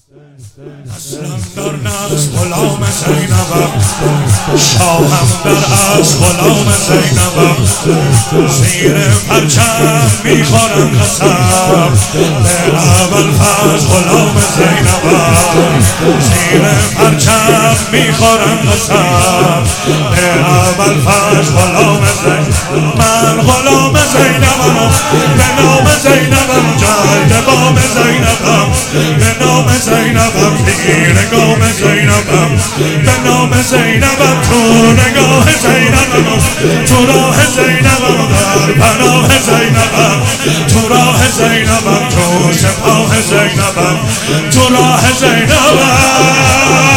اصلم در ناز غلام زینبم، شاهم در از غلام زینبم. زیر پرچم میخورم قسم به ابوالفضل غلام زینبم. زیر پرچم میخورم قسم به ابوالفضل غلام زینبم. من غلام زینبم، به نام زینبم، جلد بام زینبم، به نام زینبم، پیر گام زینبم، به نام زینبم، تو نگاه زینبم، تو راه زینبم، در پناه زینبم، تو راه زینبم، تو سپاه زینبم، تو راه زینبم.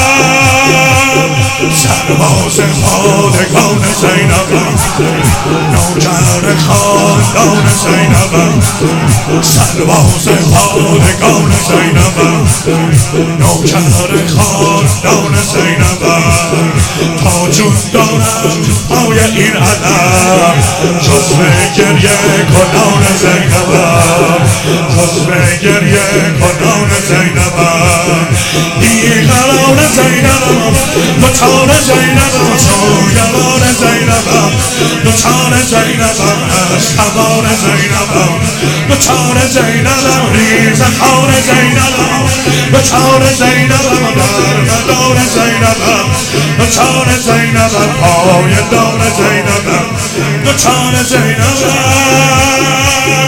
سرباز پادگان زینبم، نوکر خاندان زینبم. سرباز پادگان زینبم، نوکر خاندان زینبم. تا جون دارم پای این علم، جزو گریه کنان زینبم، جزو گریه کنان زینبم. بیقرار زینبم، دوچار زینبم، سوگوار زینبم، دوچار زینبم، هستوار زینبم، دوچار زینبم، ریزخوار زینبم، دوچار زینبم، در مدار زینبم، دوچار زینبم، پای دار زینبم، دوچار زینبم.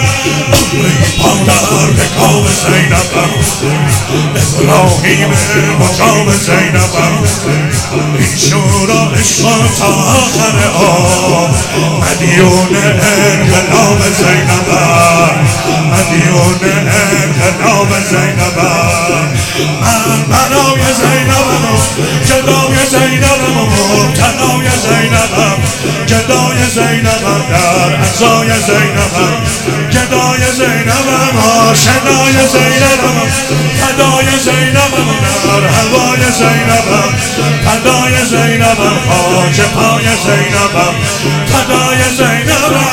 پادر به کام زینبم، ابراهیم مقام زینبم. ایشون را عشق تا آخر آب، مدیون انقلاب زینبم، مدیون انقلاب زینبم. من برای زینبم، جدای زینبم، مبتلای زینبم، جدای زینبم، در عزای زینبم، جدای زینبم، آشنای زینبم، فدای زینبم، در هوای زینبم، فدای زینبم، خاک پای زینبم، فدای زینبم.